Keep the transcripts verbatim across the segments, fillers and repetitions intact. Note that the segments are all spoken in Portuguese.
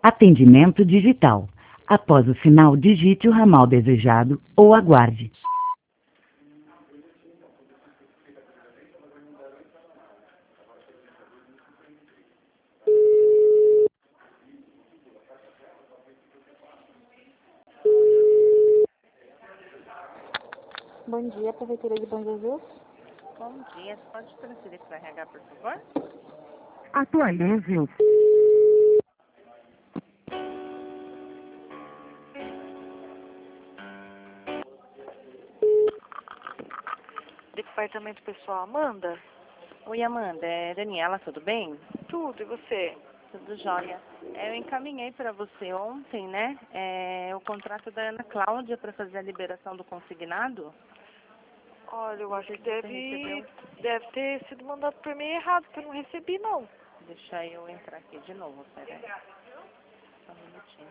Atendimento digital. Após o sinal, digite o ramal desejado ou aguarde. Bom dia, Prefeitura de Bom Jesus. Bom dia, você pode transferir para R H, por favor? Atualize o Departamento Pessoal, Amanda? Oi, Amanda, é Daniela, tudo bem? Tudo, e você? Tudo jóia. É, eu encaminhei para você ontem, né, é, o contrato da Ana Cláudia para fazer a liberação do consignado. Olha, eu acho que Você deve, recebeu? deve ter sido mandado por meio errado, porque eu não recebi, não. Deixa eu entrar aqui de novo, peraí. Só um minutinho.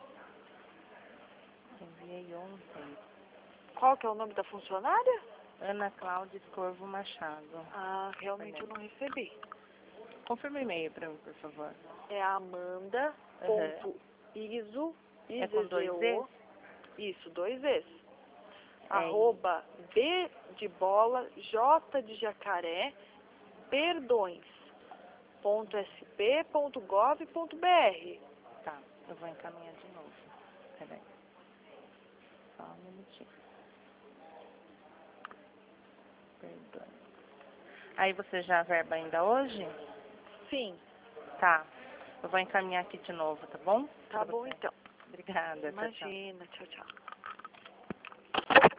Enviei ontem. Qual que é o nome da funcionária? Ana Cláudia Escorvo Machado. Ah, realmente eu não recebi. Confirma o e-mail para mim, por favor. É amanda ponto iso, É com dois I Z Z O, isso, dois Es. É Arroba B de bola, J de jacaré, perdões, ponto sp ponto gov ponto br. Tá, eu vou encaminhar de novo. Peraí. Só um minutinho. Perdoe. Aí você já verba ainda hoje? Sim, Tá. Eu vou encaminhar aqui de novo, tá bom? tá Pra bom você. então. Obrigada. Tchau, tchau. Imagina, tchau, tchau.